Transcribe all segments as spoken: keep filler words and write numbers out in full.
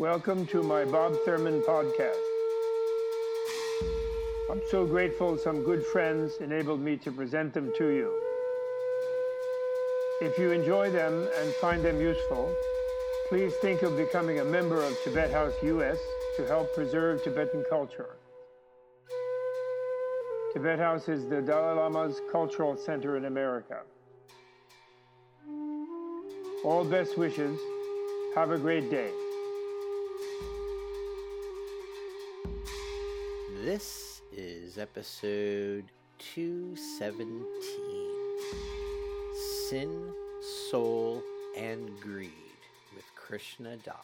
Welcome to my Bob Thurman podcast. I'm so grateful some good friends enabled me to present them to you. If you enjoy them and find them useful, please think of becoming a member of Tibet House U S to help preserve Tibetan culture. Tibet House is the Dalai Lama's cultural center in America. All best wishes. Have a great day. This is episode two seventeen, Sin, Soul, and Greed with Krishna Das.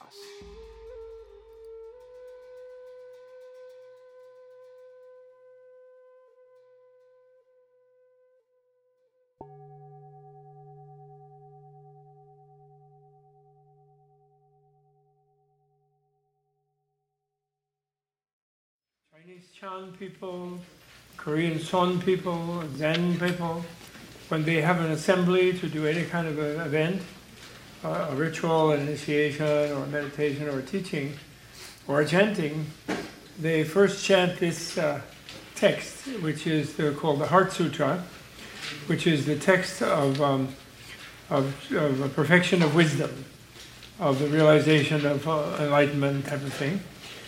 Chinese Chan people, Korean Son people, Zen people, when they have an assembly to do any kind of an event, uh, a ritual, an initiation, or meditation, or teaching, or chanting, they first chant this uh, text, which is the, called the Heart Sutra, which is the text of, um, of, of a perfection of wisdom, of the realization of uh, enlightenment type of thing.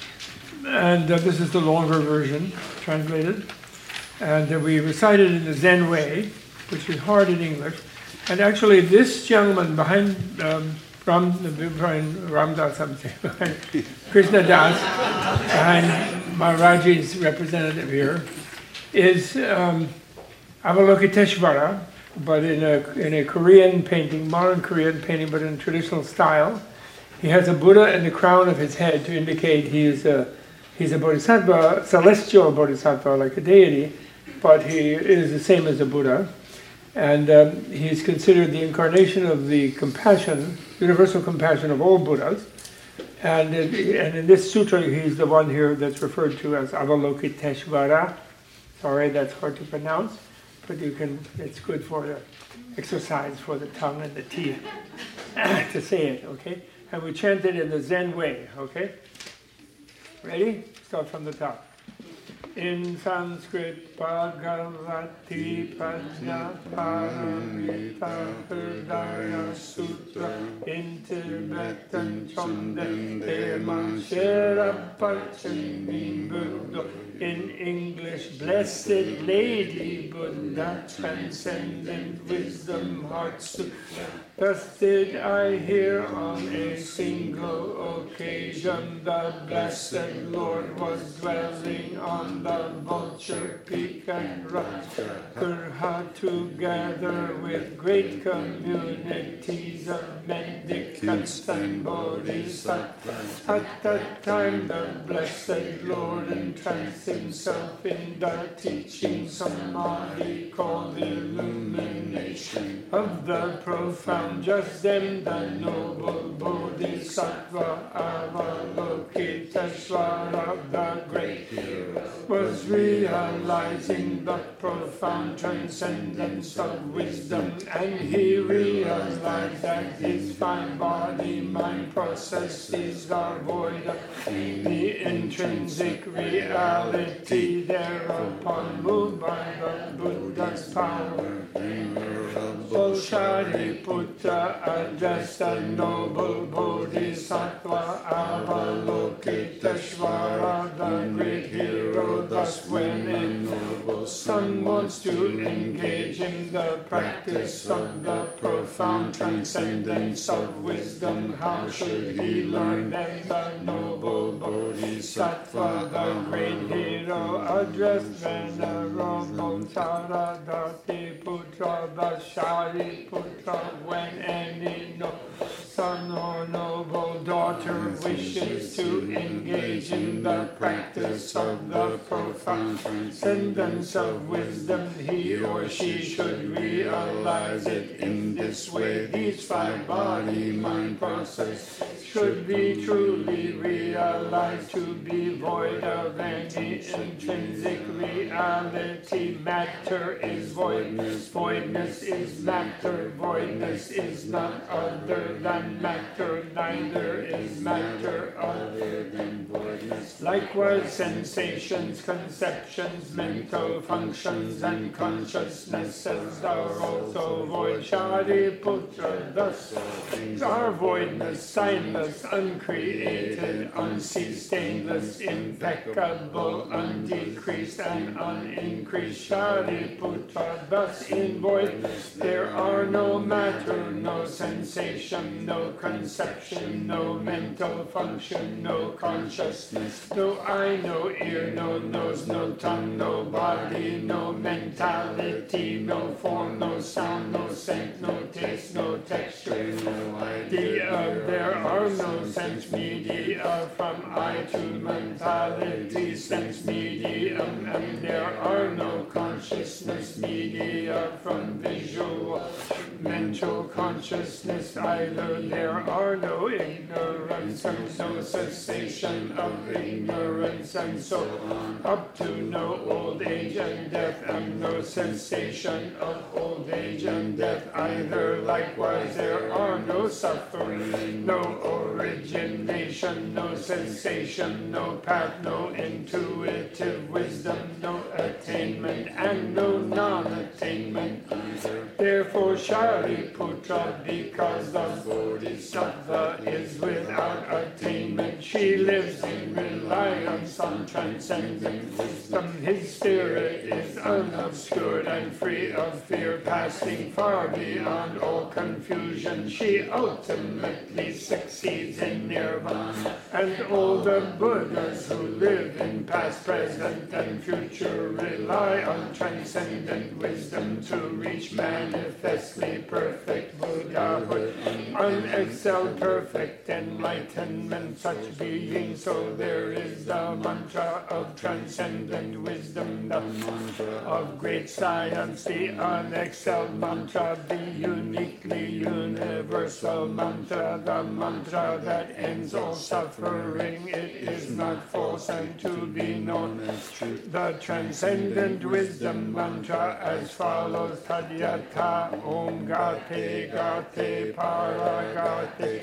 And uh, this is the longer version, translated. And uh, we recite it in the Zen way, which is hard in English. And actually, this gentleman behind um, Ram, behind Ramdas, I'm saying, Krishna Das, behind Maharaji's representative here, is um, Avalokiteshvara, but in a, in a Korean painting, modern Korean painting, but in traditional style. He has a Buddha in the crown of his head to indicate he is a He's a bodhisattva, celestial bodhisattva, like a deity, but he is the same as a Buddha. And um, he's considered the incarnation of the compassion, universal compassion of all Buddhas. And, it, and in this sutra, he's the one here that's referred to as Avalokiteshvara. Sorry, that's hard to pronounce, but you can. It's good for the exercise for the tongue and the teeth to say it, okay? And we chant it in the Zen way, okay? Ready? Start from the top. In Sanskrit, Bhagavati Prajna Paramita Hridaya Sutra. In Tibetan, Chomden Pema Shera Parchani Buddha. In English, Blessed Lady Buddha, Transcendent Wisdom Heart Sutra. Thus did I hear on a single occasion the Blessed Lord was dwelling on the Vulture Peak and Kurha, together with great communities of mendicants and bodhisattvas. At that time the Blessed Lord entranced himself in the teaching samadhi called the illumination of the profound. Just then the noble bodhisattva Avalokiteshvara, the great hero, was realizing the profound transcendence of wisdom, and he realized that his fine body mind processes are void of the intrinsic reality, thereupon moved by the Buddha's power. Shariputra addressed the noble bodhisattva Avalokiteshvara, the great hero. Thus, when a noble son wants to engage in the practice of the profound transcendence of wisdom, how should he learn? Then the noble bodhisattva, the great hero, addressed Venerable Taradati Putra, the Shariputra. When any no son or noble daughter wishes to engage in the practice of the profound transcendence of wisdom, he or she should realize it in this way. These five body mind processes should be truly realized to be void of any intrinsic reality. Matter is voidness, voidness is matter, voidness is none other than matter, neither is matter other than voidness. Likewise, sensations, conceptions, mental functions, and consciousnesses are also void. Shariputra, thus are voidness, signless, uncreated, unceased, stainless, impeccable, undecreased, and unincreased. Shariputra, thus in void there are no matter, no sensation, no conception, no mental function, no consciousness, no eye, no ear, no nose, no tongue, no body, no mentality, no form, no sound, no scent, no taste, no texture, no idea. There are no sense media from eye to mentality, sense medium, and there are no consciousness media from visual, mental consciousness either. There are no ignorance and no cessation of ignorance, and so on, up to no old age and death, and no cessation of old age and death either. Likewise, there are no suffering, no origination, no sensation, no path, no intuitive wisdom, no attainment, and no non-attainment either. Therefore, Shariputra, because the Bodhisattva is without attainment, she lives in reliance on transcendent wisdom. His spirit is unobscured and free of fear, passing far beyond all confusion. She ultimately succeeds in nirvana, and all the Buddhas who live in past, present, and future rely on transcendent wisdom to reach manifestly perfect Buddhahood, unexcelled perfect enlightenment. Such being, so there is the mantra of transcendent wisdom, the mantra of great science, the unexcelled mantra, the uniquely universal mantra, the mantra that ends all suffering. It is not false and to be known as truth. The transcendent wisdom mantra as follows: Tadyata Om Gate Gate Paragate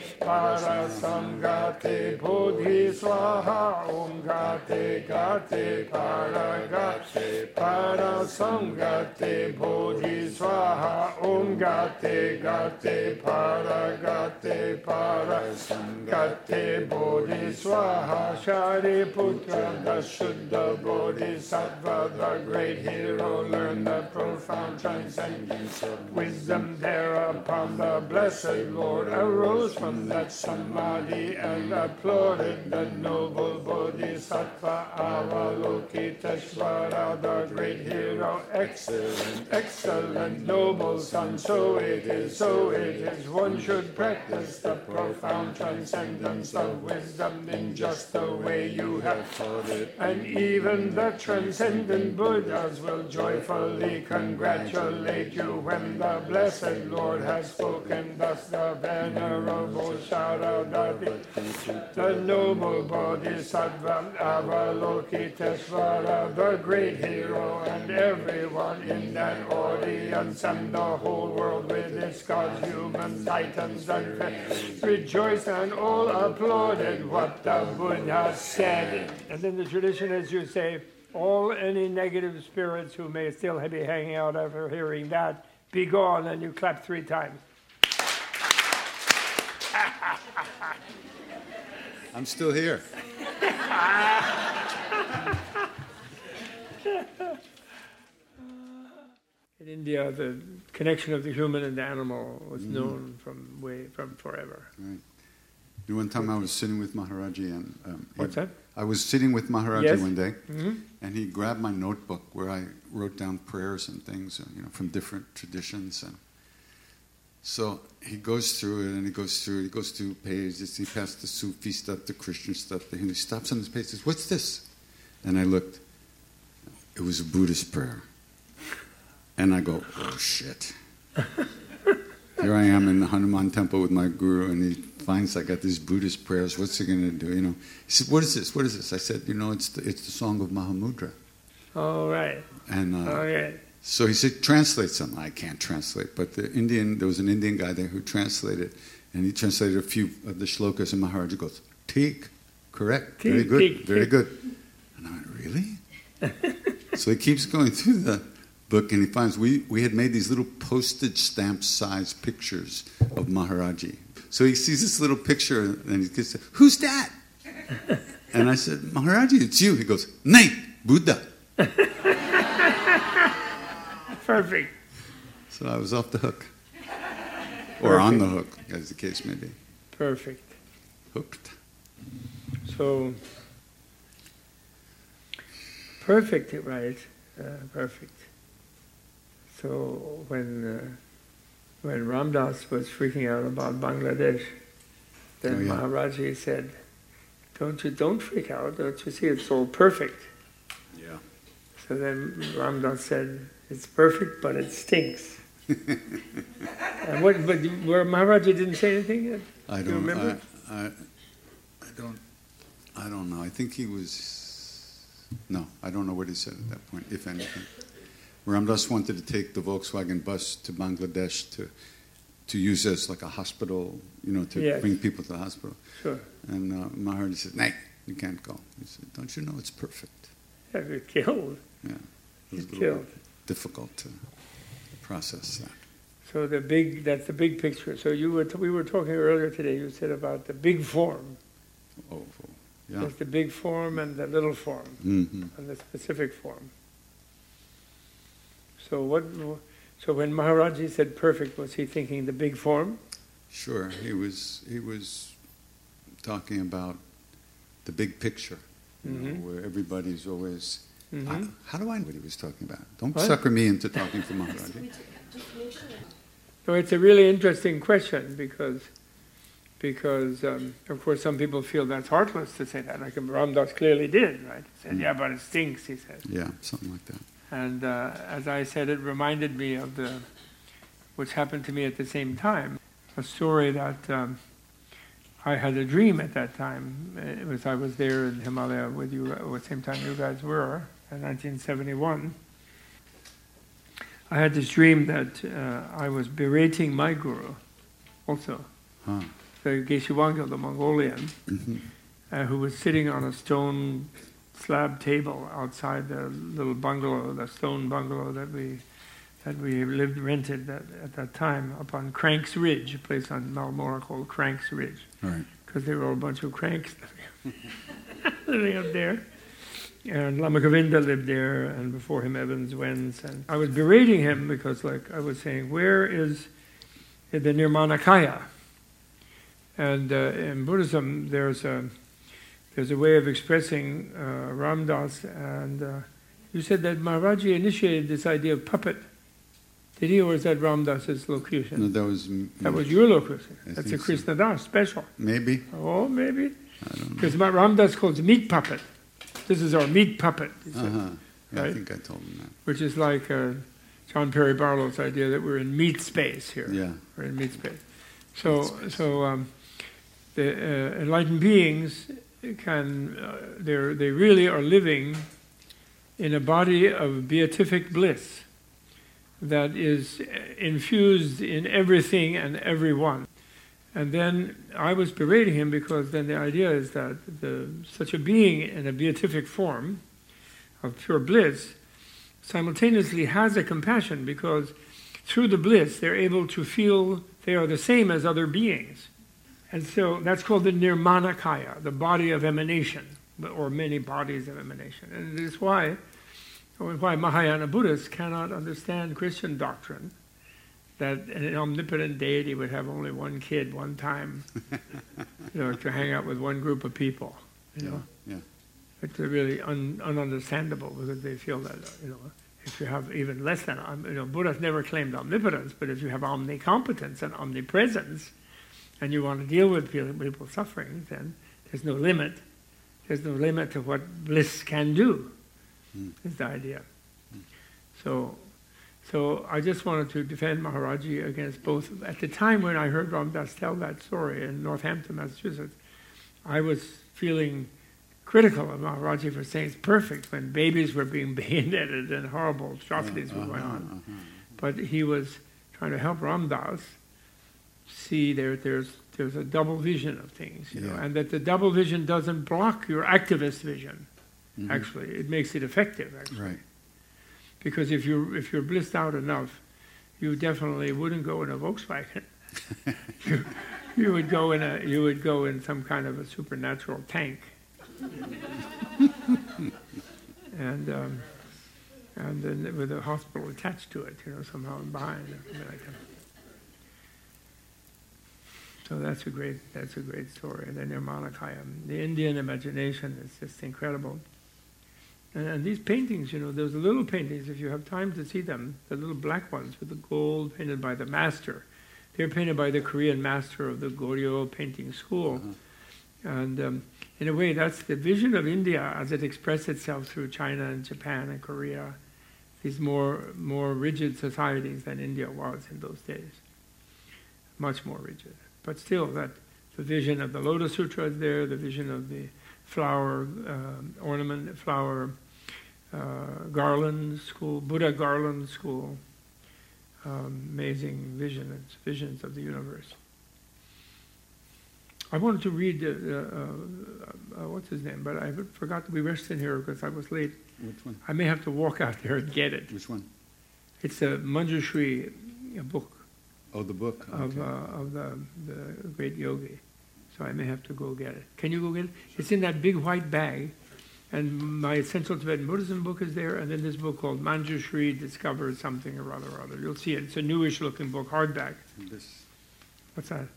Parasamgate Bodhi Swaha Om Gate Gate Paragate Parasamgate Bodhi Swaha Om Gate Gate Paragate Parasamgate Bodhi Swaha. Shariputra, the Shuddha Bodhisattva, the great hero, learned the profound transcendence of wisdom. Thereupon the Blessed Lord arose from that samadhi and applauded the noble Bodhisattva Avalokiteshvara, the great hero. Excellent, excellent, noble son, so it is, so it is. One should practice the profound transcendence of wisdom in just the way you have taught it, and even the transcendent Buddhas will joyfully congratulate you when the Blessed Lord has spoken. Thus the Venerable Sharadati, the noble Bodhisattva Avalokiteshvara, the great hero, and everyone in that audience, and the whole world with its gods, humans, titans, and faith, rejoiced and all applauded what the Buddha said. And then the tradition, as you say, all any negative spirits who may still be hanging out after hearing that, be gone, and you clap three times. I'm still here. In India, the connection of the human and the animal was mm. known from way from forever. Right. You know, one time I was sitting with Maharaji, and um, what's he, that? I was sitting with Maharaji yes. one day, mm-hmm. and he grabbed my notebook where I wrote down prayers and things, you know, from different traditions, and so he goes through it, and he goes through it. He goes through pages. He passed the Sufi stuff, the Christian stuff, and he stops on this page. Says, "What's this?" And I looked. It was a Buddhist prayer. And I go, oh, shit. Here I am in the Hanuman temple with my guru, and he finds I got these Buddhist prayers. What's he going to do? You know, he said, "What is this? What is this?" I said, "You know, it's the, it's the song of Mahamudra." Oh, right. And uh, Oh, yeah. so he said, "Translate some." I can't translate, but the Indian there was an Indian guy there who translated, and he translated a few of the shlokas, and Maharaji goes, "Teek, correct, Teek, very good, teek, very teek." good." And I went, "Really?" So he keeps going through the book, and he finds we, we had made these little postage stamp size pictures of Maharaji. So he sees this little picture, and he gets, "Who's that?" And I said, "Maharaji, it's you." He goes, "Nay, Buddha." Perfect. So I was off the hook. Or on the hook, as the case may be. Perfect. Hooked. So, perfect, right? Uh, perfect. So when uh, when Ramdas was freaking out about Bangladesh, then Oh, yeah. Maharaji said, "Don't you don't freak out. Don't you see it's all perfect?" Yeah. So then Ramdas said, "It's perfect, but it stinks." And what? But where Maharaji didn't say anything? I Do you don't. remember? I, I, I don't. I don't know. I think he was. No, I don't know what he said at that point, if anything. Ramdas wanted to take the Volkswagen bus to Bangladesh to to use as like a hospital, you know, to Yes. bring people to the hospital. Sure. And uh, Maharaji said, "Nay, you can't go." He said, "Don't you know it's perfect?" Yeah, you're killed. Yeah. It was He's a little killed. difficult to process that. So the big, that's the big picture. So you were, t- we were talking earlier today, you said about the big form. Oh, oh, yeah. There's the big form and the little form, Mm-hmm. and the specific form. So what, so when Maharaji said perfect, was he thinking the big form? Sure, he was he was talking about the big picture, you know, Mhm. where everybody's always. Mhm. I, how do I know what he was talking about? Don't What? sucker me into talking for Maharaji. So it's a really interesting question because, because um, of course some people feel that's heartless to say that, like Ramdas clearly did, right? He said, Mm. "Yeah, but it stinks," he said. Yeah, something like that. And uh, as I said, it reminded me of the, which happened to me at the same time, a story that um, I had a dream at that time. It was I was there in Himalaya with you at the same time you guys were in nineteen seventy-one. I had this dream that uh, I was berating my guru, also, Huh. the Geshe Wangyal, the Mongolian, Mm-hmm. uh, who was sitting on a stone slab table outside the little bungalow, the stone bungalow that we that we lived rented that, at that time up on Cranks Ridge, a place on Malmora called Cranks Ridge, All right. because there were all a bunch of cranks living up there. And Lama Govinda lived there, and before him Evans Wentz. And I was berating him because, like, I was saying, where is the Nirmanakaya? And uh, in Buddhism, there's a there's a way of expressing uh, Ramdas, and uh, you said that Maharaji initiated this idea of puppet. Did he, or is that Ramdas's locution? No, that was. m- That was your locution. I That's a think so. Krishna Das special. Maybe. Oh, maybe. I don't know. Because Ramdas calls it meat puppet. This is our meat puppet, he said, Uh-huh. Yeah, I Right? think I told him that. which is like uh, John Perry Barlow's idea that we're in meat space here. Yeah. We're in meat space. So, so um, the uh, enlightened beings can, uh, they're, they really are living in a body of beatific bliss that is infused in everything and everyone. And then I was berating him because then the idea is that the, such a being in a beatific form of pure bliss simultaneously has a compassion because through the bliss they're able to feel they are the same as other beings. And so that's called the Nirmanakaya, the body of emanation, or many bodies of emanation. And it is why, why Mahayana Buddhists cannot understand Christian doctrine that an omnipotent deity would have only one kid one time, you know, to hang out with one group of people, you know. Yeah. It's really un, ununderstandable because they feel that, you know, if you have even less than, um, you know, Buddha's never claimed omnipotence, but if you have omnicompetence and omnipresence, and you want to deal with people suffering, then there's no limit. There's no limit to what bliss can do, Mm. is the idea. So, So I just wanted to defend Maharaji against both. At the time when I heard Ram Dass tell that story in Northampton, Massachusetts, I was feeling critical of Maharaji for saying it's perfect when babies were being bayoneted and horrible atrocities were going on. Uh-huh. But he was trying to help Ram Dass see there, there's there's a double vision of things, you yeah. know, and that the double vision doesn't block your activist vision. Mm-hmm. Actually, it makes it effective. Actually, right. Because if you if you're blissed out enough, you definitely wouldn't go in a Volkswagen. you, you would go in a you would go in some kind of a supernatural tank. and um, and then with a hospital attached to it, you know, somehow behind or something like that. So that's a great that's a great story. The Nirmanakaya, the Indian imagination is just incredible. And, and these paintings, you know, those little paintings, if you have time to see them, the little black ones with the gold painted by the master. They're painted by the Korean master of the Goryeo painting school. Uh-huh. And um, in a way, that's the vision of India as it expressed itself through China and Japan and Korea, these more more rigid societies than India was in those days. Much more rigid. But still, that the vision of the Lotus Sutra is there, the vision of the flower uh, ornament, flower uh, garland school, Buddha garland school. Um, amazing vision, it's visions of the universe. I wanted to read, uh, uh, uh, what's his name, but I forgot to be resting here because I was late. Which one? I may have to walk out there and get it. Which one? It's a Manjushri a book. Oh, the book. Okay. Of, uh, of the, the great yogi. So I may have to go get it. Can you go get it? It's in that big white bag. And my Essential Tibetan Buddhism book is there, and then this book called Manjushri Discovers Something or Other or Other. You'll see it. It's a newish looking book, hardback. This. What's that?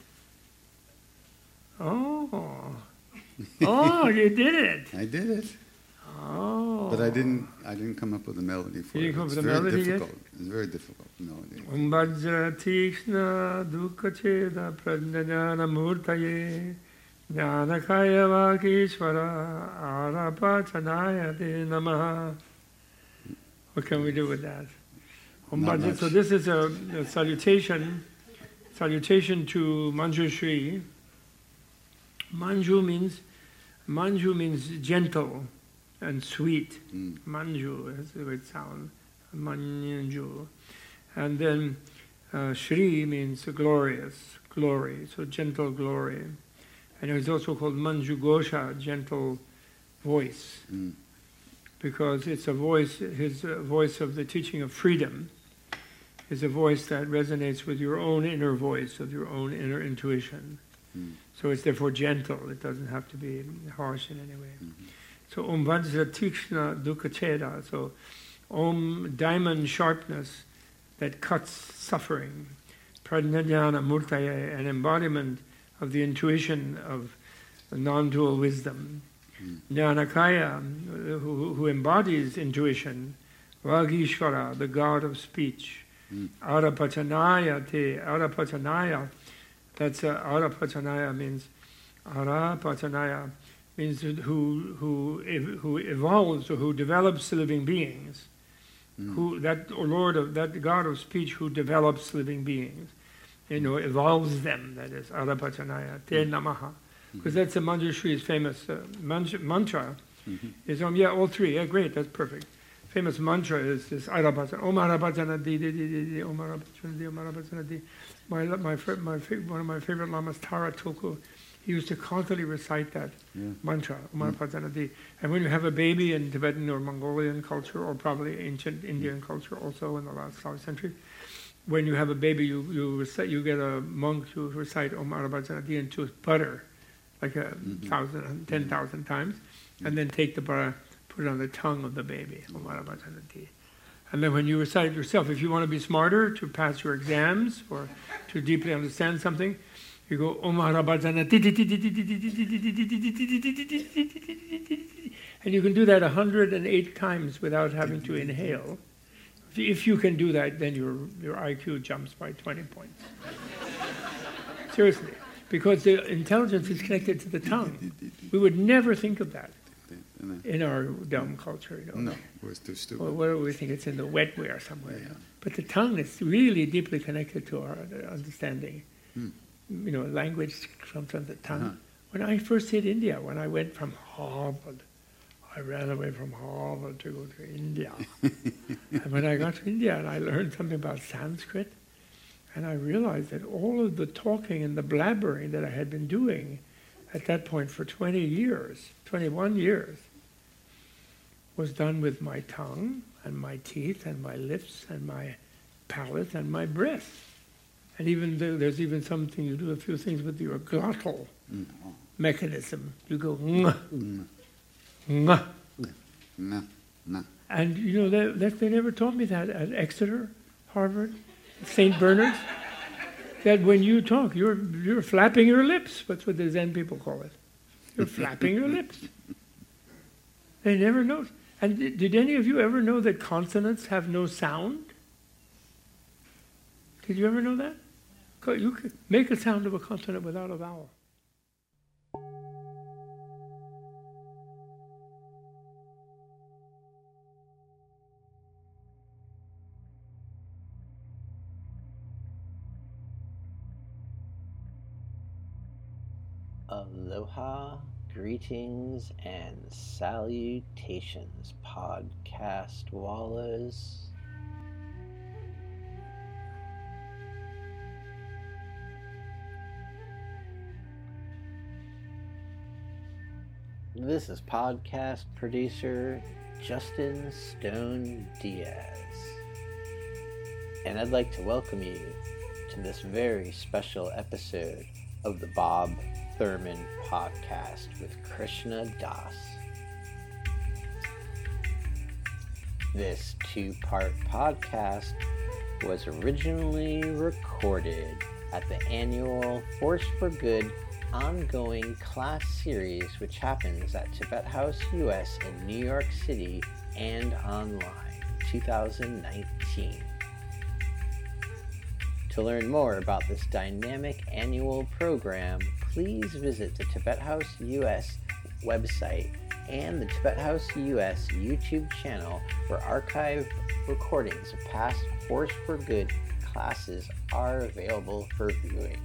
Oh. Oh, you did it. I did it. Oh. But I didn't I didn't come up with a melody for you it. Didn't come It's up with a very melody difficult. yet? It's a very difficult melody. Om Vajra Tikshna Dukkha Cheda Prajnana Murtaye Jnanakaya Vakishvara Arapachanaya Te Namaha. What can we do with that? Om Vajra. So this is a, a salutation, salutation to Manjushri. Manju means Manju means gentle and sweet. Mm. Manju has a great sound. Manju. And then uh, Shri means glorious, glory, so gentle glory. And it was also called Manju Gosha, gentle voice, mm. because it's a voice, his uh, voice of the teaching of freedom is a voice that resonates with your own inner voice, of your own inner intuition. Mm. So it's therefore gentle, it doesn't have to be harsh in any way. Mm-hmm. So Om Vajra Tikshna Dukkha Cheda, so Om, diamond sharpness that cuts suffering. Prajnana Murtaye, an embodiment of the intuition of non-dual wisdom. Mm. Jnanakaya, who, who embodies intuition. Vagishvara, the god of speech. Mm. Arapachanaya te, Arapachanaya. That's uh, Arapachanaya means Arapachanaya means who who who evolves or who develops living beings. Mm. Who that or Lord of that God of speech who develops living beings, you know, evolves them. That is Arapachanaya Te Namaha, because mm-hmm. that's a Manjushri's famous uh, mantra. mantra mm-hmm. Is um yeah all three yeah great that's perfect. Famous mantra is this Arapachanaya Om Arapachanaya Di Di Di Di Om Arapachanaya Di Om Arapachanaya Di. My my my one of my favorite lamas, Tara Tulku, he used to constantly recite that yeah. mantra, Om Arapachanaya Di. And when you have a baby in Tibetan or Mongolian culture, or probably ancient Indian culture also in the last five centuries, when you have a baby, you you recite, you get a monk to recite Om Arapachanaya Di into butter, like a mm-hmm. thousand, ten thousand times, mm-hmm. and then take the butter, put it on the tongue of the baby, Om Arapachanaya Di. And then when you recite it yourself, if you want to be smarter to pass your exams or to deeply understand something, you go Om Arapachanaya Di Di Di Di Di Di Di Di, and you can do that one hundred eight times without having to inhale. If you can do that, then your your I Q jumps by twenty points. Seriously, because the intelligence is connected to the tongue. We would never think of that. And then, in our dumb culture, you know. no, we're too stupid. Or where we think it's in the wetware somewhere. Yeah. But the tongue is really deeply connected to our understanding. Hmm. You know, language comes from the tongue. Uh-huh. When I first hit India, when I went from Harvard, I ran away from Harvard to go to India. And when I got to India and I learned something about Sanskrit, and I realized that all of the talking and the blabbering that I had been doing at that point for twenty years, twenty-one years, was done with my tongue and my teeth and my lips and my palate and my breath. And even though there's even something, you do a few things with your glottal Mm. mechanism. You go, ng, Mm. ng. No, no. And you know, that, that they never taught me that at Exeter, Harvard, Saint Bernard's. That when you talk, you're you're flapping your lips. That's what the Zen people call it. You're flapping your lips. They never know. And did, did any of you ever know that consonants have no sound? Did you ever know that? You could make a sound of a consonant without a vowel. Aloha, greetings, and salutations, podcast wallas. This is podcast producer Justin Stone Diaz, and I'd like to welcome you to this very special episode of the Bob Thurman Podcast with Krishna Das. This two-part podcast was originally recorded at the annual Force for Good ongoing class series, which happens at Tibet House U S in New York City and online, two thousand nineteen. To learn more about this dynamic annual program, please visit the Tibet House U S website and the Tibet House U S YouTube channel, where archived recordings of past Force for Good classes are available for viewing.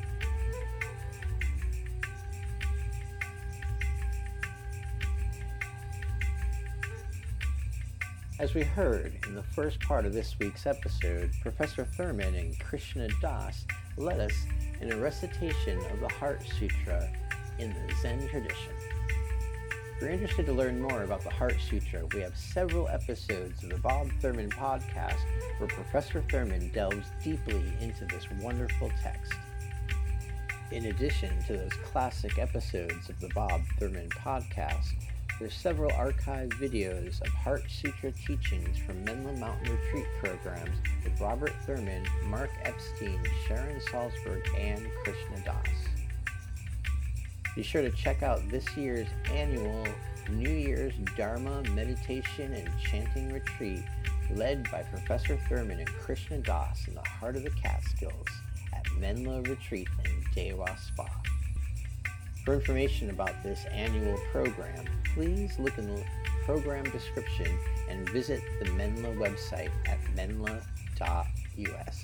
As we heard in the first part of this week's episode, Professor Thurman and Krishna Das led us in a recitation of the Heart Sutra in the Zen tradition. If you're interested to learn more about the Heart Sutra, we have several episodes of the Bob Thurman Podcast where Professor Thurman delves deeply into this wonderful text. In addition to those classic episodes of the Bob Thurman Podcast, there's several archived videos of Heart Sutra teachings from Menla Mountain Retreat programs with Robert Thurman, Mark Epstein, Sharon Salzberg, and Krishna Das. Be sure to check out this year's annual New Year's Dharma Meditation and Chanting Retreat led by Professor Thurman and Krishna Das in the heart of the Catskills at Menla Retreat in Dewa Spa. For information about this annual program, please look in the program description and visit the Menla website at menla dot U S.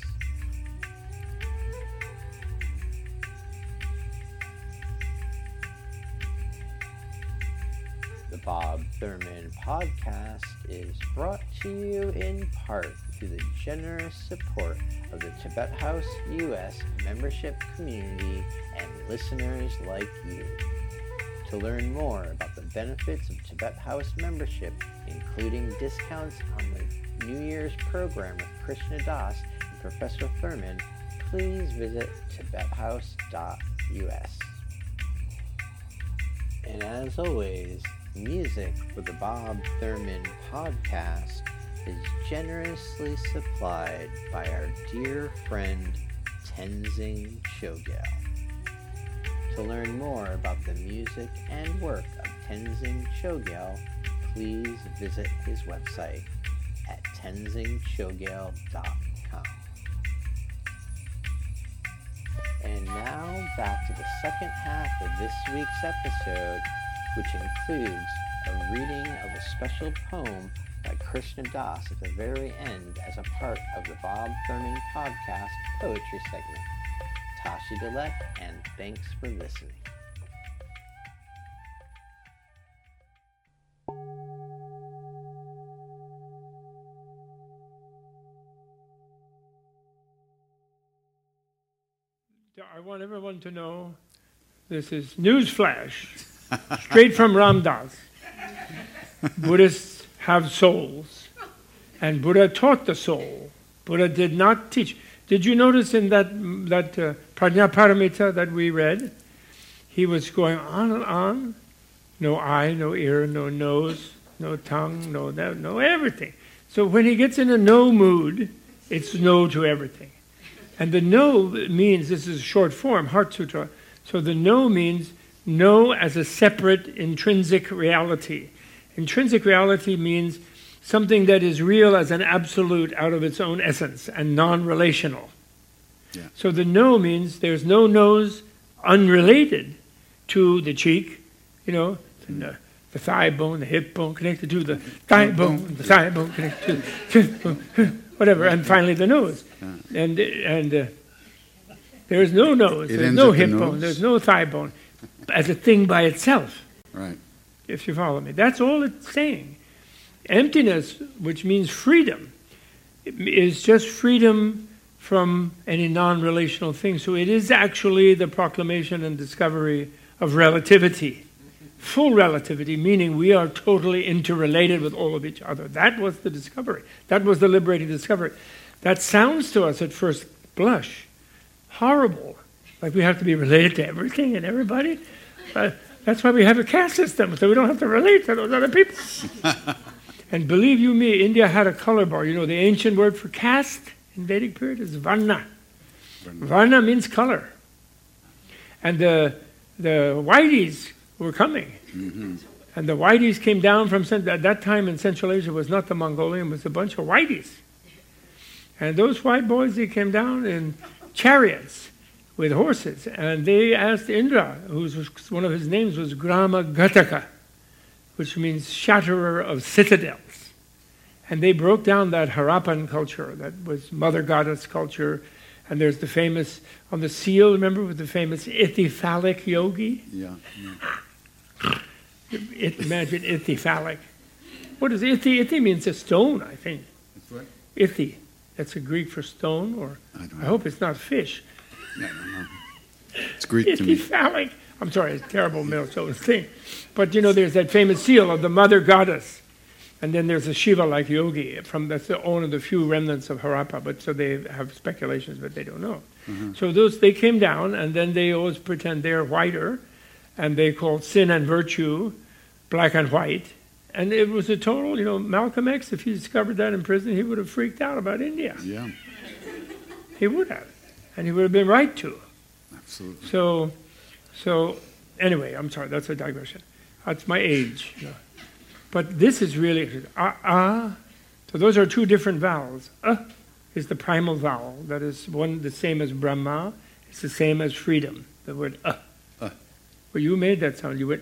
The Bob Thurman Podcast is brought to you in part through the generous support of the Tibet House U S membership community and listeners like you. To learn more about the benefits of Tibet House membership, including discounts on the New Year's program with Krishna Das and Professor Thurman, please visit tibet house dot U S. And as always, music for the Bob Thurman Podcast is generously supplied by our dear friend Tenzing Chogyal. To learn more about the music and work of Tenzing Chogyal, please visit his website at tenzing chogyal dot com. And now back to the second half of this week's episode which includes a reading of a special poem by Krishna Das at the very end as a part of the Bob Thurman Podcast Poetry segment. Tashi Gillette, and thanks for listening. I want everyone to know this is newsflash, straight from Ram Dass. Buddhists have souls, and Buddha taught the soul. Buddha did not teach. Did you notice in that that uh, Prajnaparamita that we read, he was going on and on, no eye, no ear, no nose, no tongue, no no everything. So when he gets in a no mood, it's no to everything. And the no means, this is short form, Heart Sutra, so the no means no as a separate intrinsic reality. Intrinsic reality means something that is real as an absolute out of its own essence and non-relational. Yeah. So the no means there's no nose unrelated to the cheek, you know, the, the thigh bone, the hip bone connected to the thigh bone, the thigh bone connected to the hip bone, whatever, and finally the nose. And and uh, there is no nose, It there's ends no at the hip nose? bone, there's no thigh bone, as a thing by itself, Right. if you follow me. That's all it's saying. Emptiness, which means freedom, is just freedom from any non-relational thing. So it is actually the proclamation and discovery of relativity. Full relativity, meaning we are totally interrelated with all of each other. That was the discovery. That was the liberating discovery. That sounds to us at first blush horrible, like we have to be related to everything and everybody. Uh, that's why we have a caste system, so we don't have to relate to those other people. And believe you me, India had a color bar. You know, the ancient word for caste in Vedic period is varna. Varna, varna means color. And the the whiteys were coming. Mm-hmm. And the whiteys came down from, at that time in Central Asia was not the Mongolian, it was a bunch of whiteys. And those white boys, they came down in chariots with horses. And they asked Indra, whose was, one of his names was Grama Gataka, which means shatterer of citadels. And they broke down that Harappan culture, that was mother goddess culture. And there's the famous, on the seal, remember, with the famous Ithyphallic yogi? Yeah. yeah. It, imagine Ithyphallic. What is Ithi? Ithi means a stone, I think. That's what? Ithi. That's a Greek for stone, or I don't I know. hope it's not fish. Yeah, I don't know. It's Greek to me. Ithyphallic. I'm sorry, it's a terrible Minnesota thing. But you know, there's that famous seal of the mother goddess. And then there's a Shiva-like yogi. From That's the one of the few remnants of Harappa. But so they have speculations, but they don't know. Mm-hmm. So those they came down, and then they always pretend they're whiter. And they called sin and virtue black and white. And it was a total, you know, Malcolm X, if he discovered that in prison, he would have freaked out about India. Yeah, He would have. And he would have been right to. absolutely. So, so anyway, I'm sorry, that's a digression. That's my age. You know. But this is really, ah, ah. So those are two different vowels. Uh is the primal vowel. That is one the same as Brahma. It's the same as freedom. The word uh. Uh. Well, you made that sound. You went.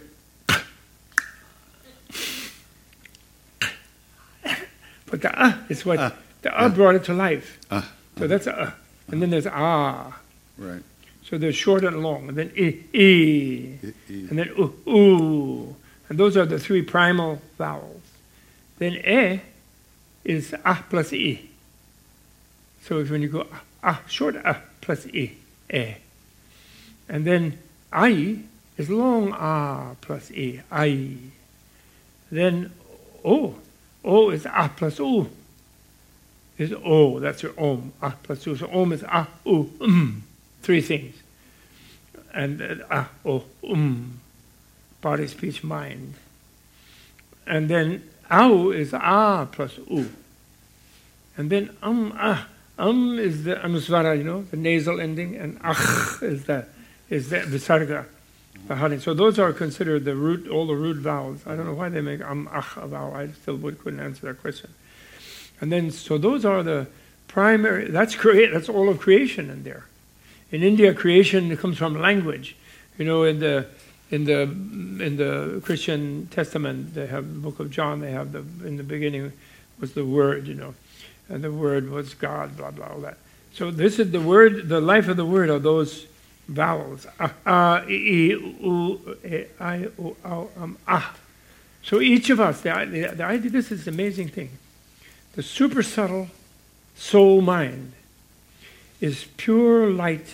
But the uh is what, Uh, the uh, uh. brought it to life. Uh, So that's a uh. And then there's ah. right. So there's short and long. And then i, i. I- I- And then oo, ooh. And those are the three primal vowels. Then e is ah plus i. So if when you go ah, ah short ah plus i, e. And then I is long ah plus i, I. Then o, o is ah plus u. Is o, that's your om, ah plus u. So om is ah, u, um. Three things. And uh, ah, oh, um. Body, speech, mind. And then au is ah plus u. And then um, ah. Um is the anusvara, you know, the nasal ending, and ach is the is the visarga, the honey. So those are considered the root, all the root vowels. I don't know why they make um ach a vowel. I still would, couldn't answer that question. And then, so those are the primary. That's create. That's all of creation in there. In India, creation comes from language. You know, in the in the in the Christian Testament, they have the book of John, they have the, in the beginning was the Word, you know, and the Word was God, blah, blah, all that. So this is the Word, the life of the Word are those vowels. Ah, ah, e, u, e, I, o, au, um, ah. So each of us, the, the, the idea, this is the amazing thing. The super subtle soul mind is pure light,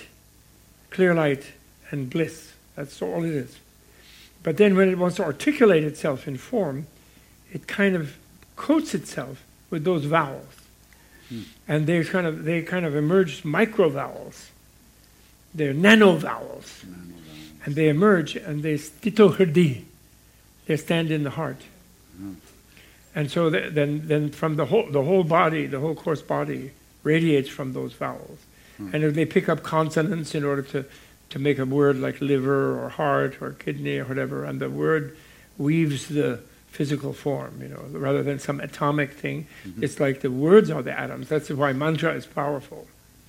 clear light, and bliss. That's all it is. But then when it wants to articulate itself in form, it kind of coats itself with those vowels. Hmm. And they kind of they kind of emerge micro vowels. They're nano vowels. Nano vowels. And they emerge and they stito hrdi. They stand in the heart. Hmm. And so the, then then from the whole the whole body, the whole coarse body radiates from those vowels. Hmm. And if they pick up consonants in order to to make a word like liver or heart or kidney or whatever, and the word weaves the physical form, you know, rather than some atomic thing. Mm-hmm. It's like the words are the atoms. That's why mantra is powerful.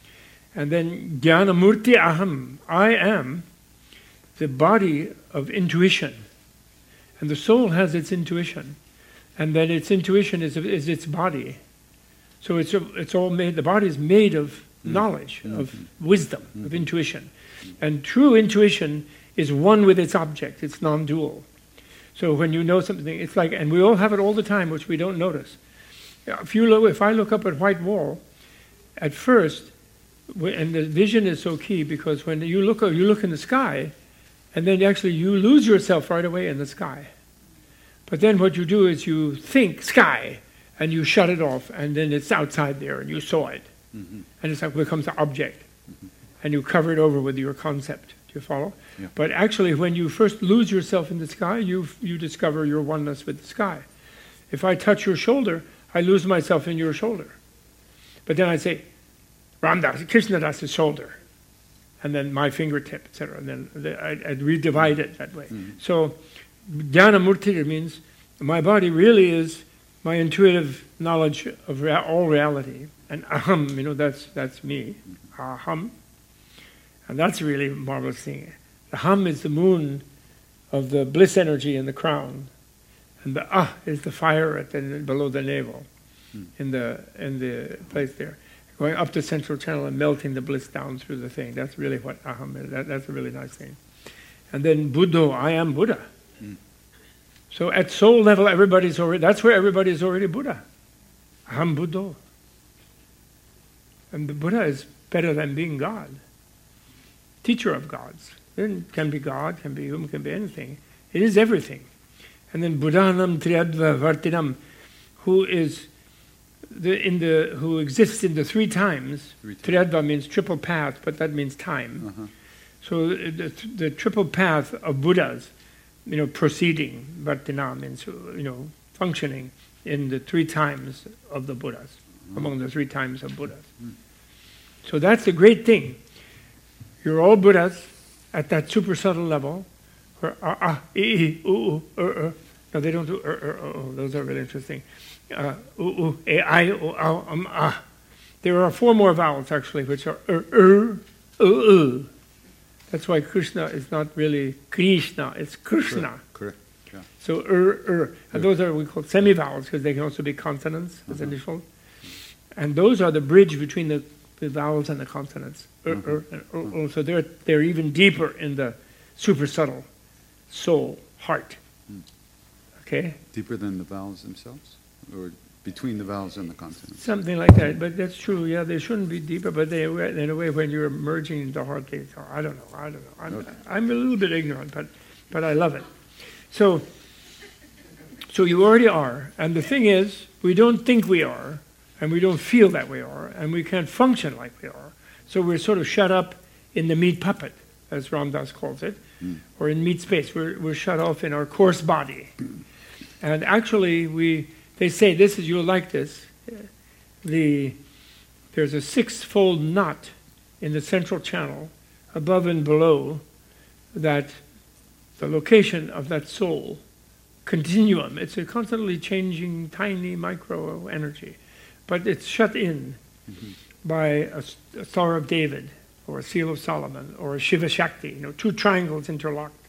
And then Jnana Murti Aham, I am the body of intuition. And the soul has its intuition. And then its intuition is, is its body. So it's, it's all made, the body is made of mm-hmm. knowledge, mm-hmm. of wisdom, mm-hmm. of intuition. And true intuition is one with its object. It's non-dual. So when you know something, it's like, and we all have it all the time, which we don't notice. If you look, if I look up at white wall, at first, and the vision is so key because when you look, you look in the sky, and then actually you lose yourself right away in the sky. But then what you do is you think sky, and you shut it off, and then it's outside there, and you saw it, mm-hmm. and it's like becomes an object. Mm-hmm. And you cover it over with your concept. Do you follow? Yeah. But actually, when you first lose yourself in the sky, you you discover your oneness with the sky. If I touch your shoulder, I lose myself in your shoulder. But then I say, Ram Das, Krishna Das' shoulder, and then my fingertip, et cetera. And then I, I redivide it that way. Mm-hmm. So, Jnana Murti means my body really is my intuitive knowledge of rea- all reality. And aham, you know, that's that's me. Aham. And that's a really marvelous thing. The hum is the moon of the bliss energy in the crown, and the ah is the fire at the, below the navel, hmm. in the in the place there, going up the central channel and melting the bliss down through the thing. That's really what aham is. That, that's a really nice thing. And then Buddho, I am Buddha. Hmm. So at soul level, everybody's already. That's where everybody is already Buddha. Aham Buddho. And the Buddha is better than being God. Teacher of gods. It can be God, can be human, can be anything. It is everything. And then Buddhanam Triyadva Vartinam, who is the in the who exists in the three times. Three times. Triyadva means triple path, but that means time. Uh-huh. So the, the triple path of Buddhas, you know, proceeding. Vartinam means, you know, functioning in the three times of the Buddhas, uh-huh. among the three times of Buddhas. Mm. So that's a great thing. You're all Buddhas at that super subtle level, where ah, ah, e, e, ooh, ooh, er, er. No, they don't do er, er, oh, oh. Those are really interesting. Uh, ooh, ooh, e, I, ooh, ow, um, ah. There are four more vowels, actually, which are er, er, ooh, ooh. That's why Krishna is not really Krishna, it's Krishna. Correct, correct. Yeah. So er, er. And those are what we call semi-vowels, because they can also be consonants as uh-huh. initials. And those are the bridge between the the vowels and the consonants. Er, mm-hmm. er, and er, er. So they're, they're even deeper in the super subtle soul, heart. Mm. Okay? Deeper than the vowels themselves? Or between the vowels and the consonants? Something like that, but that's true. Yeah, they shouldn't be deeper, but they, in a way, when you're merging into heart, they, I don't know, I don't know. I'm, okay. I'm a little bit ignorant, but, but I love it. So, so you already are. And the thing is, we don't think we are. And we don't feel that we are, and we can't function like we are. So we're sort of shut up in the meat puppet, as Ram Dass calls it, mm. or in meat space. We're we're shut off in our coarse body. Mm. And actually, we they say this is you'll like this. The there's a six-fold knot in the central channel, above and below, that the location of that soul continuum. It's a constantly changing, tiny micro energy. But it's shut in mm-hmm. by a, a Star of David, or a Seal of Solomon, or a Shiva Shakti, you know, two triangles interlocked,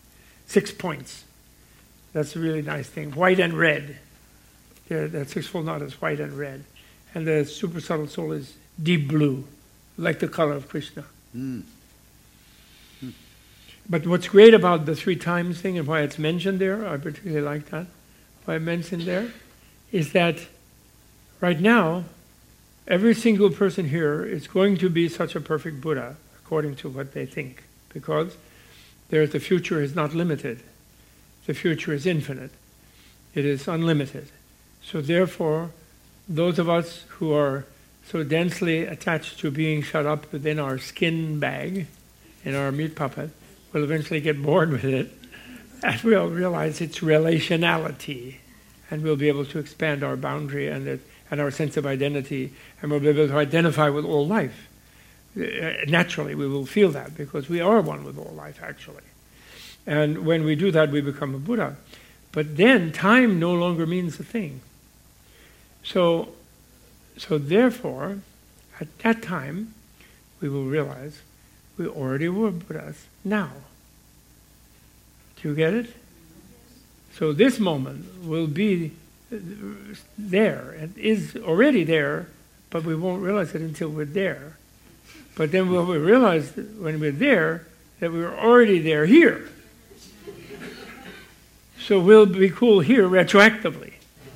six points. That's a really nice thing. White and red. Yeah, that sixfold knot is white and red. And the super subtle soul is deep blue, like the color of Krishna. Mm. Mm. But what's great about the three times thing and why it's mentioned there, I particularly like that, why I mentioned there, is that right now, every single person here is going to be such a perfect Buddha, according to what they think, because there, the future is not limited. The future is infinite. It is unlimited. So therefore, those of us who are so densely attached to being shut up within our skin bag, in our meat puppet, will eventually get bored with it, and we'll realize its relationality, and we'll be able to expand our boundary and it, and our sense of identity, and we'll be able to identify with all life. Naturally, we will feel that, because we are one with all life, actually. And when we do that, we become a Buddha. But then, time no longer means a thing. So, so therefore, at that time, we will realize we already were Buddhas now. Do you get it? So this moment will be there, and is already there, but we won't realize it until we're there. But then we'll realize that when we're there, that we were already there here. So we'll be cool here retroactively.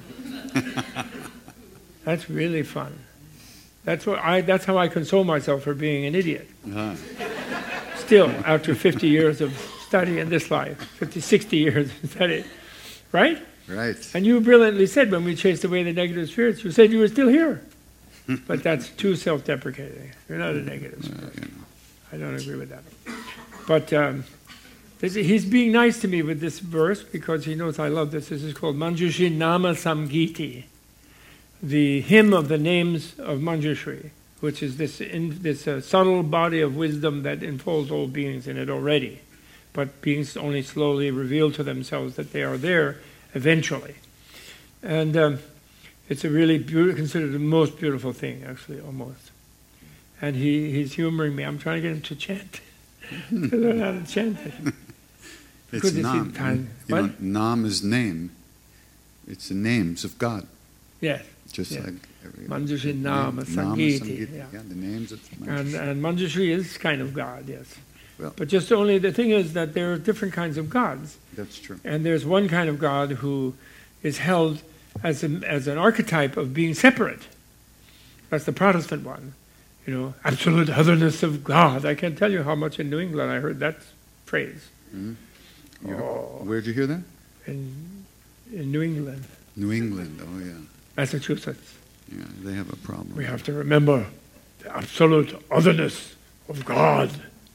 That's really fun. That's what I. That's how I console myself for being an idiot. Uh-huh. Still, after fifty years of study in this life, fifty, sixty years of study, right? Right. And you brilliantly said when we chased away the negative spirits, you said you were still here. But that's too self-deprecating. You're not a negative spirit. Uh, you know. I don't agree with that. But um, this, he's being nice to me with this verse because he knows I love this. This is called Manjushri Nama Samgiti, the hymn of the names of Manjushri, which is this in, this uh, subtle body of wisdom that enfolds all beings in it already, but beings only slowly reveal to themselves that they are there eventually. And um, it's a really beautiful, considered the most beautiful thing, actually, almost. And he, he's humoring me. I'm trying to get him to chant, to learn how to chant it. It's Nam. Time. You know, Nam is name. It's the names of God. Yes. Just yes. like Manjushri Nama Samgiti. Yeah. yeah, the names of Manjushri. And, and Manjushri is kind of God, yes. Well, but just only the thing is that there are different kinds of gods. That's true. And there's one kind of God who is held as, a, as an archetype of being separate. That's the Protestant one. You know, absolute otherness of God. I can't tell you how much in New England I heard that phrase. Mm-hmm. Oh. Where'd you hear that? In, in New England. New England, oh yeah. Massachusetts. Yeah, they have a problem. We have to remember the absolute otherness of God.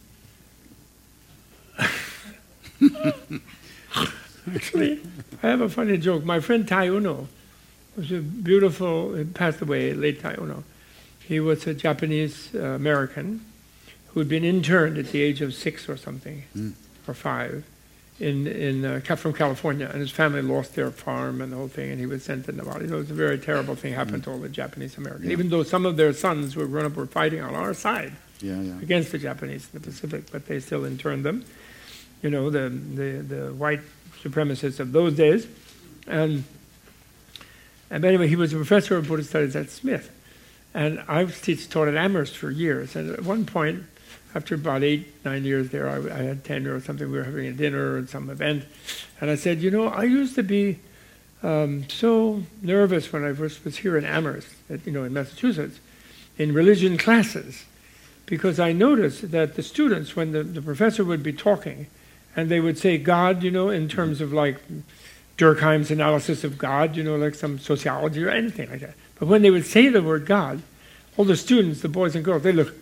Actually, I have a funny joke. My friend Tai Uno was a beautiful, he passed away, late Tai Uno. He was a Japanese uh, American who had been interned at the age of six or something, mm. or five, in in uh, from California, and his family lost their farm and the whole thing, and he was sent to Nevada. You know, it was a very terrible thing happened mm. to all the Japanese Americans, yeah. even though some of their sons who were grown up were fighting on our side yeah, yeah. against the Japanese in the Pacific, but they still interned them. You know, the, the, the white supremacists of those days. And, and anyway, he was a professor of Buddhist studies at Smith. And I was teach, taught at Amherst for years. And at one point, after about eight, nine years there, I, I had tenure or something. We were having a dinner or some event. And I said, you know, I used to be um, so nervous when I first was here in Amherst, at, you know, in Massachusetts, in religion classes, because I noticed that the students, when the, the professor would be talking, and they would say God, you know, in terms of like Durkheim's analysis of God, you know, like some sociology or anything like that. But when they would say the word God, all the students, the boys and girls, they look.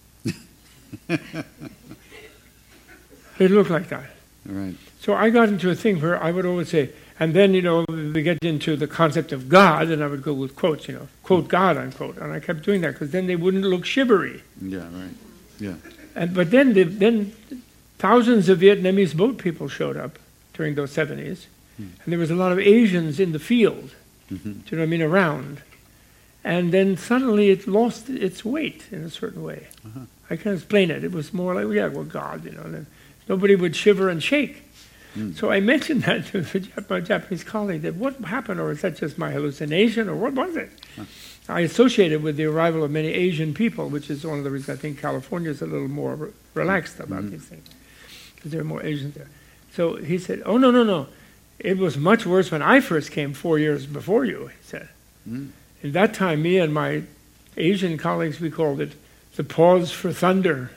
They look like that. Right. So I got into a thing where I would always say, and then, you know, we get into the concept of God, and I would go with quotes, you know, quote God, unquote. And I kept doing that because then they wouldn't look shivery. Yeah, right. Yeah. And but then the, then. Thousands of Vietnamese boat people showed up during those seventies, mm. and there was a lot of Asians in the field, mm-hmm. do you know what I mean, around. And then suddenly it lost its weight in a certain way. Uh-huh. I can't explain it. It was more like, yeah, well, God, you know. And nobody would shiver and shake. Mm. So I mentioned that to the Jap- my Japanese colleague, that what happened, or is that just my hallucination, or what was it? Huh. I associated with the arrival of many Asian people, which is one of the reasons I think California is a little more re- relaxed about Mhm. these things, because there are more Asians there. So he said, oh, no, no, no. It was much worse when I first came four years before you, he said. Mm. In that time, me and my Asian colleagues, we called it the pause for thunder.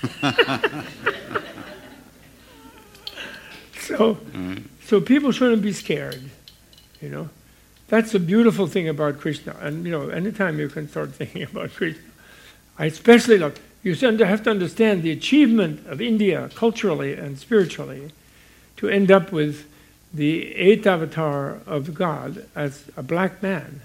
So, Alright. so people shouldn't be scared, you know. That's the beautiful thing about Krishna. And, you know, anytime you can start thinking about Krishna. I especially love, you have to understand the achievement of India culturally and spiritually to end up with the eighth avatar of God as a black man.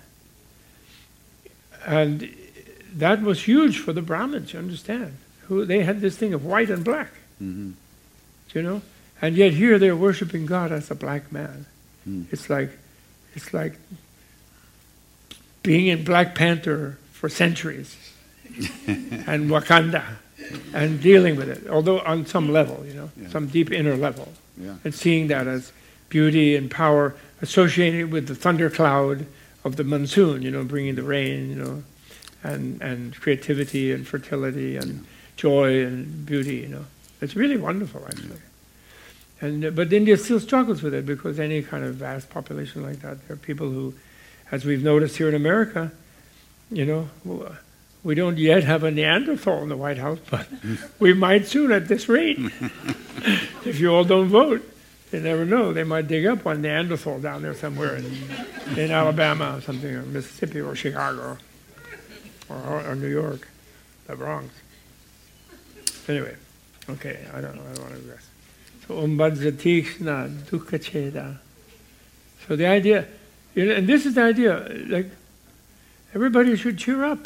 And that was huge for the Brahmins, you understand. Who they had this thing of white and black, Mm-hmm. you know. And yet here they're worshiping God as a black man. Mm. It's like, it's like being in Black Panther for centuries, and Wakanda, and dealing with it. Although on some level, you know, Yeah. some deep inner level, Yeah. and seeing that as beauty and power associated with the thundercloud of the monsoon, you know, bringing the rain, you know, and and creativity and fertility and Yeah. joy and beauty, you know. It's really wonderful, actually. And uh, but India still struggles with it, because any kind of vast population like that, there are people who, as we've noticed here in America, you know, w- we don't yet have a Neanderthal in the White House, but we might soon at this rate. If you all don't vote, you never know. They might dig up one Neanderthal down there somewhere in, in Alabama or something, or Mississippi or Chicago or, or, or New York, the Bronx. Anyway, okay, I don't know. I don't want to digress. So Om Vajratikshna Dukkha Cheda. So the idea, you know, and this is the idea, like everybody should cheer up.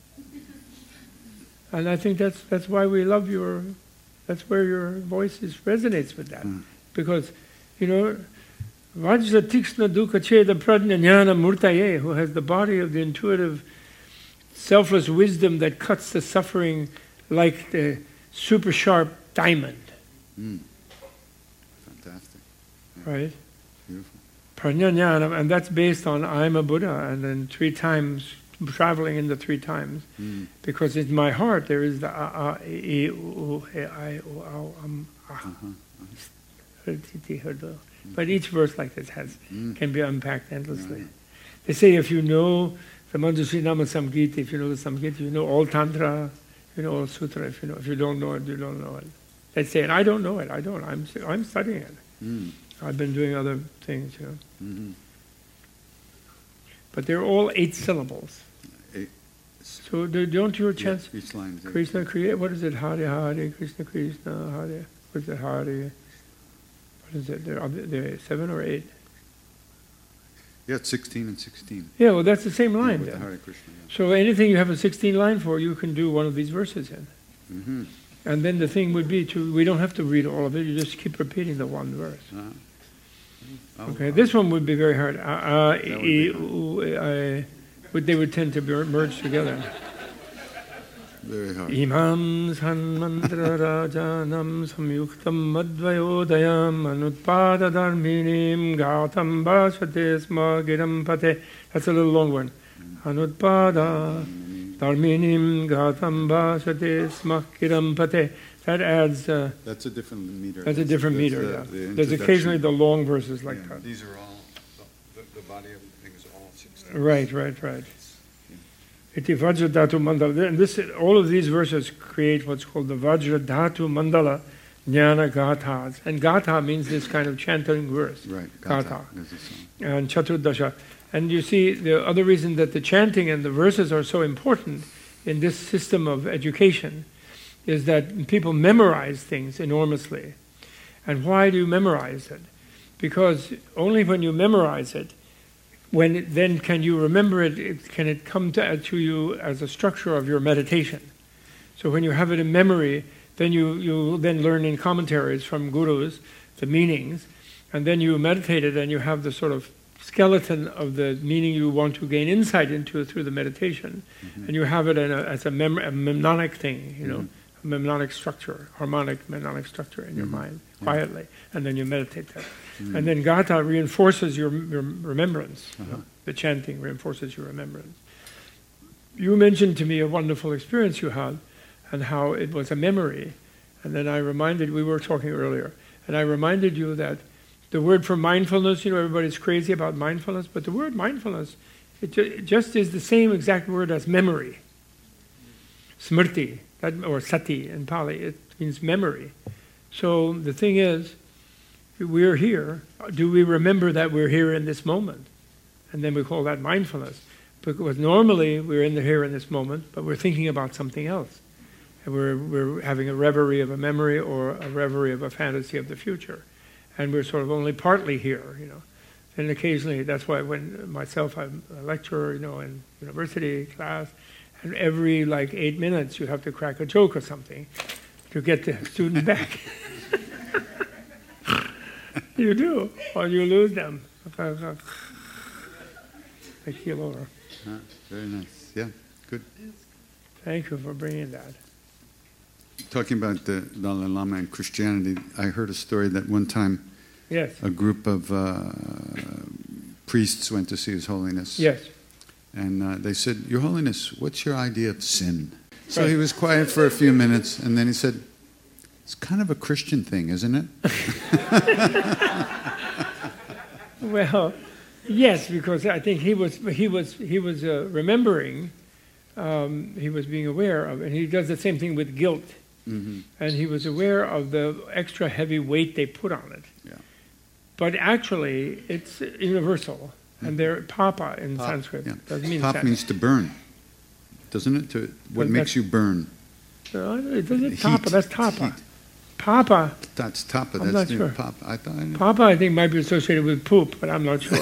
And I think that's that's why we love your, that's where your voice is, resonates with that. Mm. Because, you know, Vajratikshna Dukkha Cheda Prajna Jnana Murtaye, who has the body of the intuitive, selfless wisdom that cuts the suffering like the super sharp diamond, Mm. Fantastic. right? Beautiful. Prajna, and that's based on I'm a Buddha, and then three times, traveling in the three times, Mm. because in my heart there is the a, a, e, u, e, I, o, au, um, ah. Uh-huh. But each verse like this has Mm. can be unpacked endlessly. Yeah. They say if you know the Manjushri Nama Samgita, if you know the Samgita, you know all Tantra, you know all Sutra. If you know, if you don't know it, you don't know it. They say, and I don't know it. I don't. I'm I'm studying it. Mm. I've been doing other things, you know. Mm-hmm. But they're all eight syllables. Eight. So do- don't you chance Yeah, each line is eight. Krishna create? What is it? Hare Hare Krishna Krishna Hare. What is it? Hare. What is it? There are there seven or eight? Yeah, it's sixteen and sixteen. Yeah, well, that's the same Yeah, line with the then. Hare Krishna. So anything you have a sixteen line for, you can do one of these verses in. Yeah. Mm-hmm. And then the thing would be to, we don't have to read all of it, you just keep repeating the one verse. Uh, I'll- Okay, I'll- this one would be very hard. Uh, uh, That would be e, hard. u, e, I, would- they would tend to be merged together. Very hard. Imam Sanmantra Rajanam Samyuktam Advayodayam Anutpada Dharminim Gautam Bhashate Sma Giram Pate. That's a little long one. Anutpada Dharminim Gautam Bhashate Sma Giram Pate. That adds, uh, That's a different meter. that's a different meter. the- Yeah. the There's introduction. occasionally the long verses like Yeah, that. These are all, the, the body of the thing is all sixteen. Right, right, right. Iti Vajra Dhatu Mandala. And this, all of these verses create what's called the Vajra Dhatu Mandala Jnana Gathas. And Gatha means this kind of chanting verse. Right, Gatha. Gatha. There's a song. And Chaturdasha. And you see, the other reason that the chanting and the verses are so important in this system of education is that people memorize things enormously. And why do you memorize it? Because only when you memorize it, when it, then can you remember it, it, can it come to, to you as a structure of your meditation. So when you have it in memory, then you, you then learn in commentaries from gurus the meanings, and then you meditate it and you have the sort of skeleton of the meaning you want to gain insight into through the meditation, Mm-hmm. and you have it in a, as a, mem- a mnemonic thing, you know, Mhm. a mnemonic structure, harmonic mnemonic structure in your Mhm. mind, Yeah. quietly, and then you meditate that. Mm. And then Gatha reinforces your, your remembrance. Uh-huh. The chanting reinforces your remembrance. You mentioned to me a wonderful experience you had, and how it was a memory. And then I reminded, we were talking earlier, and I reminded you that the word for mindfulness, you know, everybody's crazy about mindfulness, but the word mindfulness, it, ju- it just is the same exact word as memory. Smrti, that, or sati in Pali, it means memory. So the thing is, we're here. Do we remember that we're here in this moment? And then we call that mindfulness. Because normally we're in the here in this moment, but we're thinking about something else. And we're, we're having a reverie of a memory or a reverie of a fantasy of the future. And we're sort of only partly here, you know. And occasionally, that's why when myself, I'm a lecturer, you know, in university class, and every like eight minutes you have to crack a joke or something to get the student back. You do, or you lose them. They keel over. Ah, very nice. Yeah, good. Thank you for bringing that. Talking about the Dalai Lama and Christianity, I heard a story that one time Yes. a group of uh, priests went to see His Holiness. Yes. And uh, they said, Your Holiness, what's your idea of sin? So Right. he was quiet for a few minutes, and then he said, It's kind of a Christian thing, isn't it? Well, yes, because I think he was he was he was uh, remembering, um, he was being aware of, and he does the same thing with guilt, Mm-hmm. and he was aware of the extra heavy weight they put on it. Yeah. But actually, it's universal, and they're papa in Pop, Sanskrit. yeah. Doesn't mean Pop San- means to burn, doesn't it? To, what But makes that- you burn? No, it doesn't Heat. tapa. That's tapa. Heat. Papa. That's tapa. I'm That's not sure. Pop. I thought. I Papa, I think, might be associated with poop, but I'm not sure.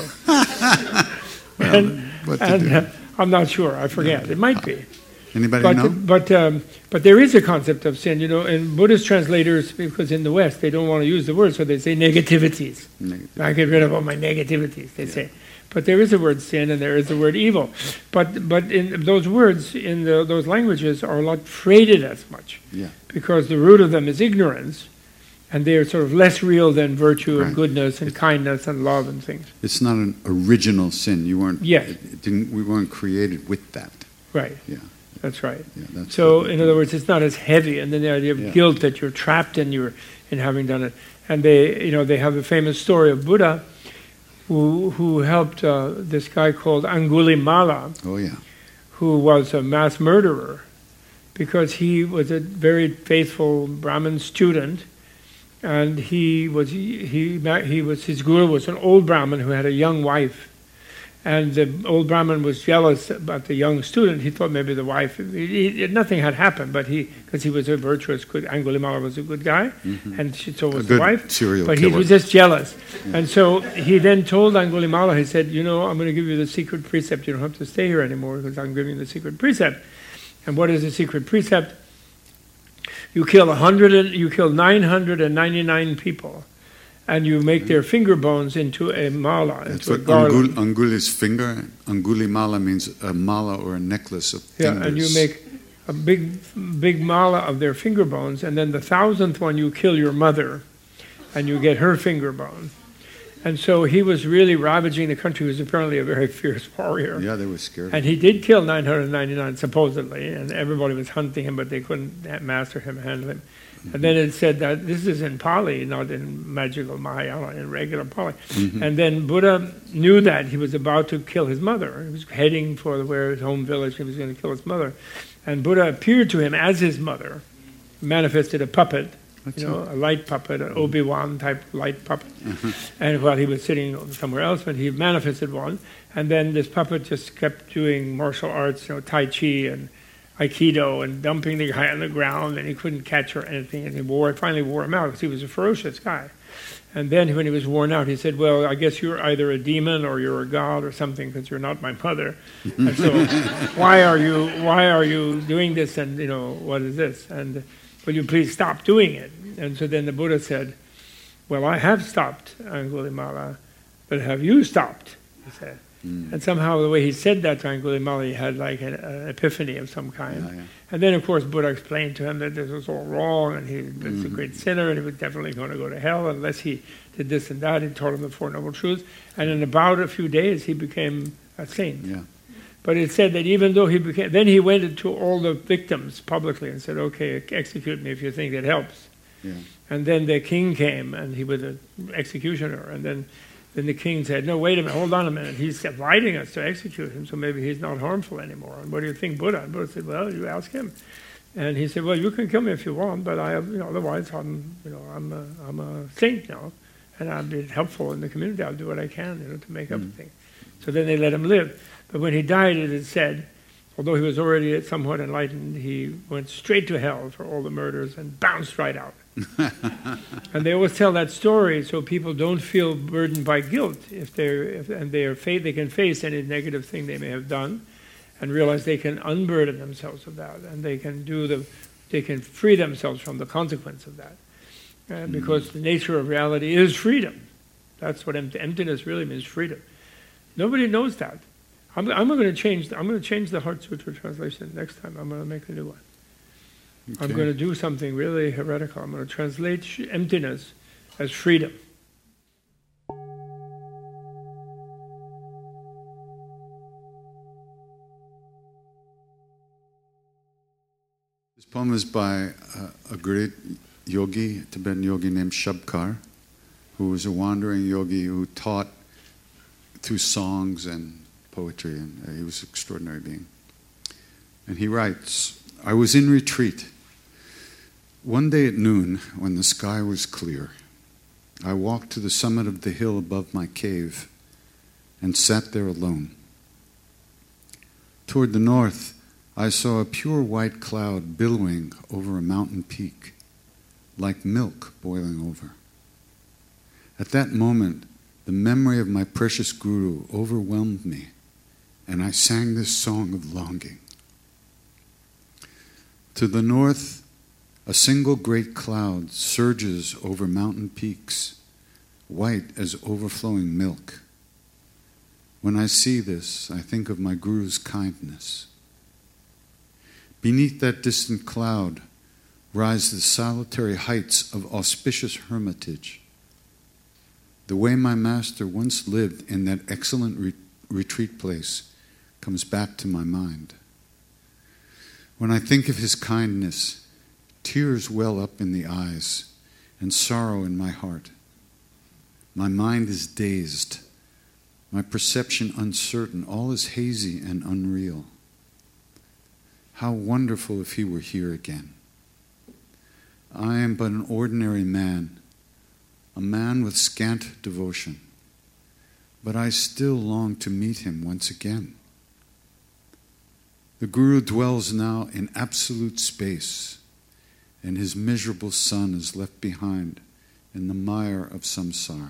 Well, and what to and do? uh, I'm not sure. I forget. It might be. Anybody But know? but um, but there is a concept of sin, you know. And Buddhist translators, because in the West they don't want to use the word, so they say negativities. Negative. I get rid of all my negativities. They say, but there is a word sin and there is the word evil. But but in those words in the, those languages are not freighted as much Yeah. because the root of them is ignorance, and they are sort of less real than virtue and Right. goodness and kindness and love and things. It's not an original sin. You weren't. Yes. It, it didn't. We weren't created with that. Right. Yeah. That's right. Yeah. That's So, what- in other words, it's not as heavy, and then the idea of Yeah. guilt that you're trapped in your in having done it. And they, you know, they have a famous story of Buddha, who who helped uh, this guy called Angulimala, Oh yeah. who was a mass murderer, because he was a very faithful Brahmin student, and he was he he, he was his guru was an old Brahmin who had a young wife. And the old Brahmin was jealous about the young student. He thought maybe the wife, he, he, nothing had happened, but he, because he was a virtuous, good, Angulimala was a good guy, Mhm. and she, so A was the good wife. serial But killer. he was just jealous. And so he then told Angulimala, he said, you know, I'm going to give you the secret precept. You don't have to stay here anymore because I'm giving you the secret precept. And what is the secret precept? You kill a hundred, and you kill nine hundred and ninety-nine people, and you make their finger bones into a mala, That's into a what garland. Angul, Anguli's finger. Angulimala means a mala or a necklace of Yeah, fingers. and you make a big, big mala of their finger bones, and then the thousandth one you kill your mother, and you get her finger bone. And so he was really ravaging the country. He was apparently a very fierce warrior. Yeah, they were scared. And he did kill nine hundred ninety-nine, supposedly, and everybody was hunting him, but they couldn't ha- master him, handle him. And then it said that this is in Pali, not in magical Mahayana, in regular Pali. Mhm. And then Buddha knew that he was about to kill his mother. He was heading for where his home village, he was going to kill his mother. And Buddha appeared to him as his mother, manifested a puppet, That's you know, it. a light puppet, an Obi-Wan type light puppet. And while he was sitting somewhere else, but he manifested one. And then this puppet just kept doing martial arts, you know, Tai Chi and Aikido, and dumping the guy on the ground, and he couldn't catch or anything. And he wore, finally wore him out because he was a ferocious guy. And then when he was worn out, he said, well, I guess you're either a demon or you're a god or something because you're not my mother. And so why are you why are you doing this, and, you know, what is this? And will you please stop doing it? And so then the Buddha said, well, I have stopped, Angulimala, but have you stopped? He said. Mm. And somehow the way he said that to Angulimala, he had like an, an epiphany of some kind. Yeah, yeah. And then, of course, Buddha explained to him that this was all wrong, and he was Mm-hmm. a great sinner, and he was definitely going to go to hell unless he did this and that. He told him the Four Noble Truths. And in about a few days, he became a saint. Yeah. But it said that even though he became... Then he went to all the victims publicly and said, okay, execute me if you think it helps. Yeah. And then the king came, and he was an executioner. And then, then the king said, no, wait a minute, hold on a minute. He's inviting us to execute him, so maybe he's not harmful anymore. And what do you think, Buddha? And Buddha said, well, you ask him. And he said, well, you can kill me if you want, but I have, you know, otherwise I'm, you know, I'm a, I'm a saint now. And I'll be helpful in the community. I'll do what I can, you know, to make up Mm. the thing. So then they let him live. But when he died, it is said, although he was already somewhat enlightened, he went straight to hell for all the murders and bounced right out. And they always tell that story so people don't feel burdened by guilt if they're if, and they are fa- they can face any negative thing they may have done, and realize they can unburden themselves of that, and they can do the they can free themselves from the consequence of that, uh, because the nature of reality is freedom. That's what empty, emptiness really means, freedom. Nobody knows that. I'm, I'm going to change. I'm going to change the Heart Sutra translation next time. I'm going to make a new one. Okay. I'm going to do something really heretical. I'm going to translate sh- emptiness as freedom. This poem is by uh, a great yogi, Tibetan yogi named Shabkar, who was a wandering yogi who taught through songs and poetry, and uh, he was an extraordinary being. And he writes, I was in retreat. One day at noon, when the sky was clear, I walked to the summit of the hill above my cave and sat there alone. Toward the north, I saw a pure white cloud billowing over a mountain peak, like milk boiling over. At that moment, the memory of my precious Guru overwhelmed me, and I sang this song of longing. To the north, a single great cloud surges over mountain peaks, white as overflowing milk. When I see this, I think of my Guru's kindness. Beneath that distant cloud rise the solitary heights of auspicious hermitage. The way my master once lived in that excellent re- retreat place comes back to my mind. When I think of his kindness, tears well up in the eyes and sorrow in my heart. My mind is dazed, my perception uncertain, all is hazy and unreal. How wonderful if he were here again. I am but an ordinary man, a man with scant devotion, but I still long to meet him once again. The Guru dwells now in absolute space, and his miserable son is left behind in the mire of samsara.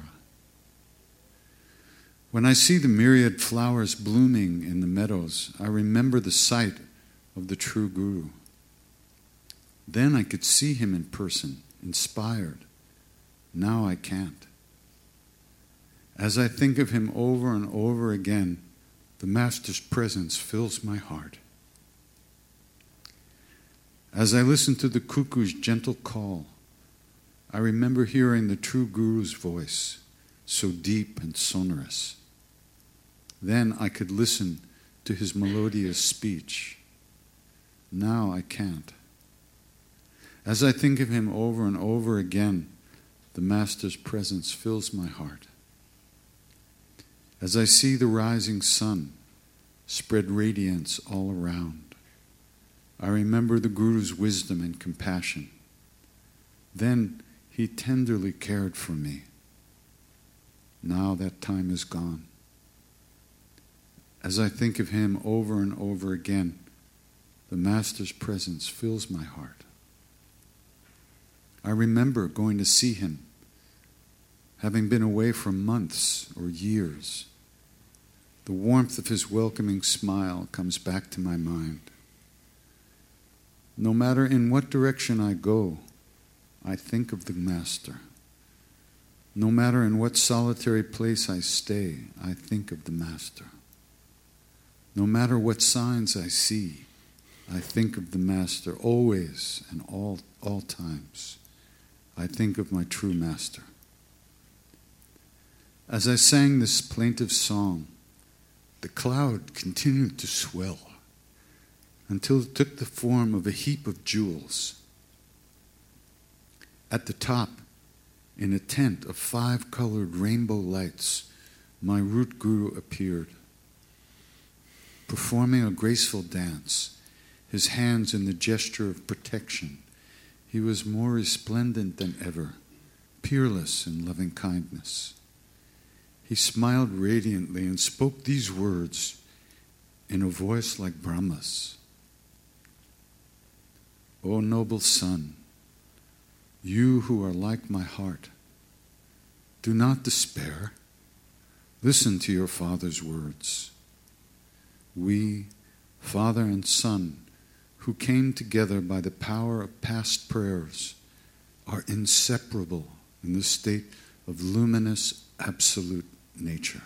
When I see the myriad flowers blooming in the meadows, I remember the sight of the true Guru. Then I could see him in person, inspired. Now I can't. As I think of him over and over again, the Master's presence fills my heart. As I listen to the cuckoo's gentle call, I remember hearing the true Guru's voice, so deep and sonorous. Then I could listen to his melodious speech. Now I can't. As I think of him over and over again, the Master's presence fills my heart. As I see the rising sun spread radiance all around, I remember the Guru's wisdom and compassion. Then he tenderly cared for me. Now that time is gone. As I think of him over and over again, the Master's presence fills my heart. I remember going to see him, having been away for months or years. The warmth of his welcoming smile comes back to my mind. No matter in what direction I go, I think of the Master. No matter in what solitary place I stay, I think of the Master. No matter what signs I see, I think of the Master always and all, all times. I think of my true Master. As I sang this plaintive song, the cloud continued to swell until it took the form of a heap of jewels. At the top, in a tent of five-colored rainbow lights, my root guru appeared, performing a graceful dance, his hands in the gesture of protection. He was more resplendent than ever, peerless in loving kindness. He smiled radiantly and spoke these words in a voice like Brahma's. O noble son, you who are like my heart, do not despair. Listen to your father's words. We, father and son, who came together by the power of past prayers, are inseparable in the state of luminous absolute nature.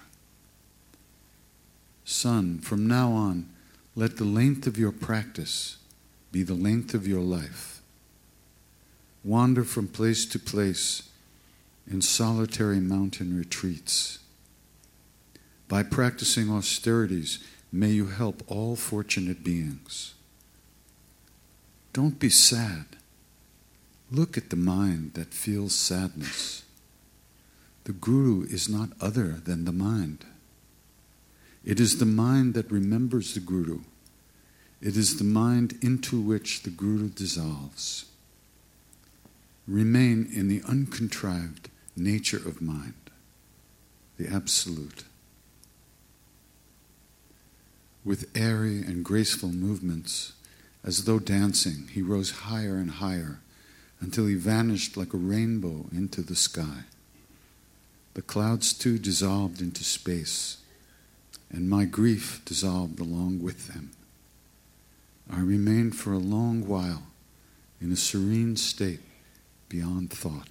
Son, from now on, let the length of your practice be the length of your life. Wander from place to place in solitary mountain retreats. By practicing austerities, may you help all fortunate beings. Don't be sad. Look at the mind that feels sadness. The Guru is not other than the mind. It is the mind that remembers the Guru. It is the mind into which the Guru dissolves. Remain in the uncontrived nature of mind, the Absolute. With airy and graceful movements, as though dancing, he rose higher and higher until he vanished like a rainbow into the sky. The clouds too dissolved into space, and my grief dissolved along with them. I remained for a long while in a serene state beyond thought.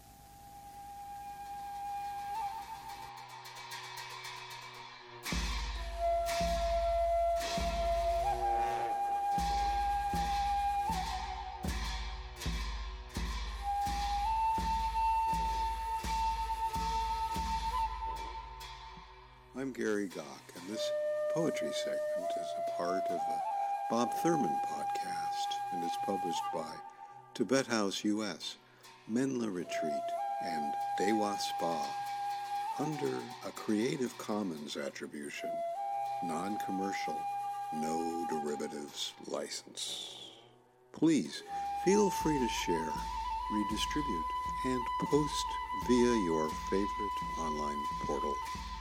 I'm Gary Gach, and this poetry segment is a part of the Bob Thurman podcast and is published by Tibet House U S, Menla Retreat, and Dewa Spa under a Creative Commons Attribution, non-commercial, no derivatives license. Please feel free to share, redistribute, and post via your favorite online portal.